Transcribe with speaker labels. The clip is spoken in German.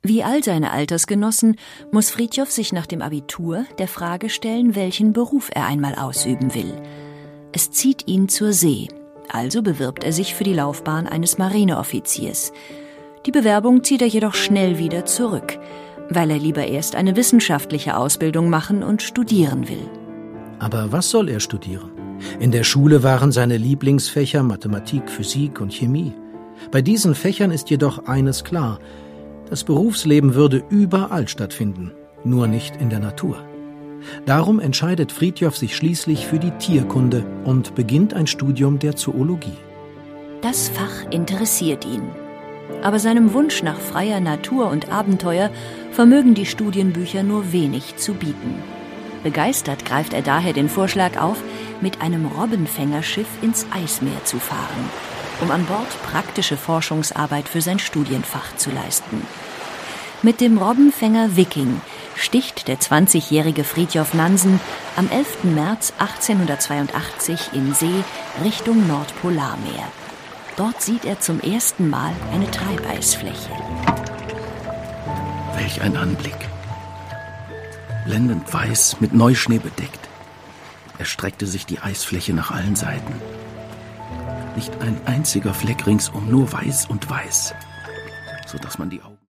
Speaker 1: Wie all seine Altersgenossen muss Frithjof sich nach dem Abitur der Frage stellen, welchen Beruf er einmal ausüben will. Es zieht ihn zur See, also bewirbt er sich für die Laufbahn eines Marineoffiziers. Die Bewerbung zieht er jedoch schnell wieder zurück, weil er lieber erst eine wissenschaftliche Ausbildung machen und studieren will.
Speaker 2: Aber was soll er studieren? In der Schule waren seine Lieblingsfächer Mathematik, Physik und Chemie. Bei diesen Fächern ist jedoch eines klar: Das Berufsleben würde überall stattfinden, nur nicht in der Natur. Darum entscheidet Frithjof sich schließlich für die Tierkunde und beginnt ein Studium der Zoologie.
Speaker 1: Das Fach interessiert ihn. Aber seinem Wunsch nach freier Natur und Abenteuer vermögen die Studienbücher nur wenig zu bieten. Begeistert greift er daher den Vorschlag auf, mit einem Robbenfängerschiff ins Eismeer zu fahren, um an Bord praktische Forschungsarbeit für sein Studienfach zu leisten. Mit dem Robbenfänger Viking sticht der 20-jährige Frithjof Nansen am 11. März 1882 in See Richtung Nordpolarmeer. Dort sieht er zum ersten Mal eine Treibeisfläche.
Speaker 3: Welch ein Anblick! Blendend weiß, mit Neuschnee bedeckt. Erstreckte sich die Eisfläche nach allen Seiten. Nicht ein einziger Fleck ringsum, nur weiß und weiß, sodass man die Augen